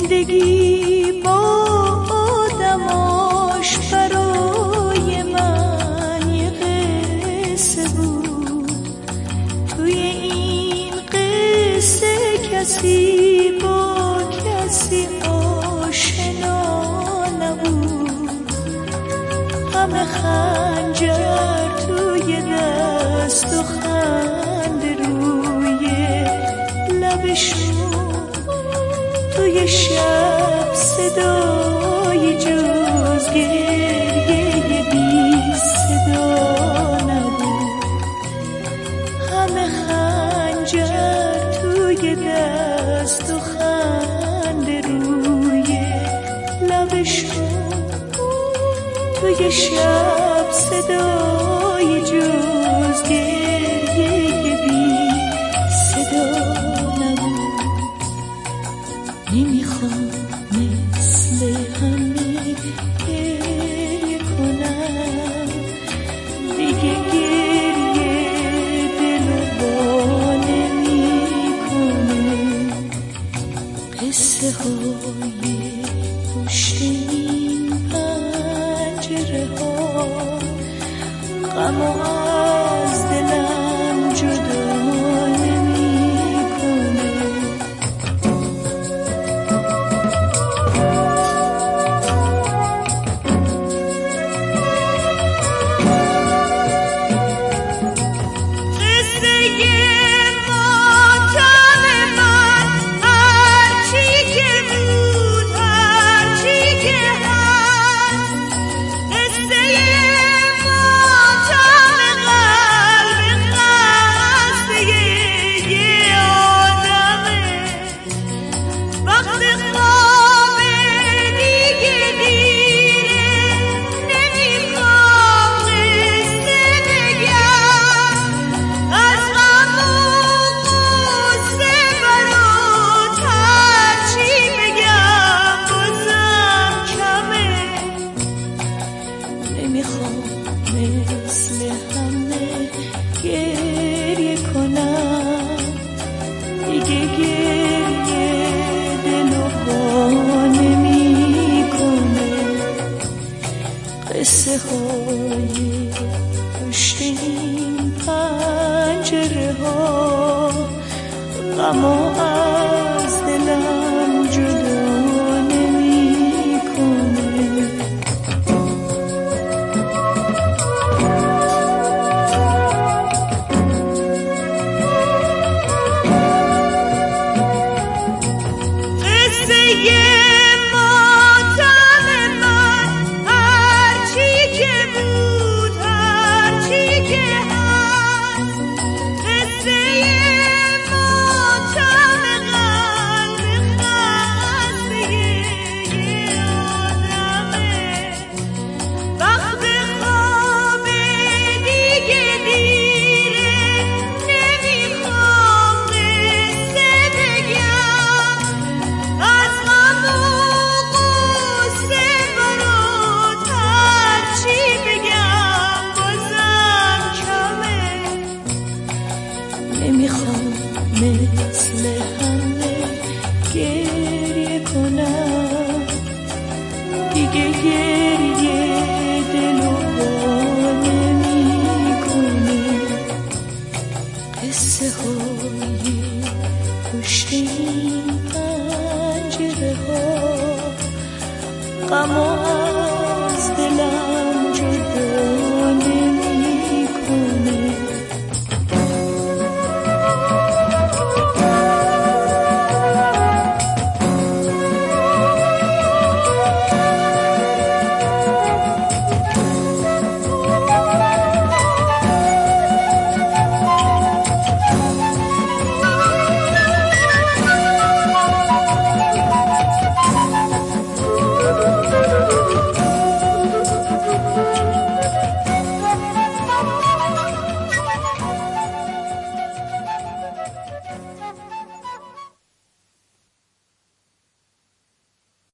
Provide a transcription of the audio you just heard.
زندگی با آدماش برای من یه قصه بود. توی این قصه کسی با کسی آشنا نبود. همه خنجر توی دست و خنده روی لبشون. توی شب صدای جز گریه بی صدا نبود. همه خنجر توی دست و خنده روی لبشون. توی شب صدای جز گریه بی صدا نبود. نمیخوام مثل همه گریه کنم دیگه. گریه دل با نمیکنه. قصه های پشت این پنجره ها غم از دلم جدا مثل همه گریه کنم دیگه. گریه دلو با نمیکنه. قصه های پشت این پنجره ها غم از دلم جدا نمیخوام مثل همه گریه کنم دیگه. گریه دلو با نمیکنه. قصه های پشت این پنجره ها غم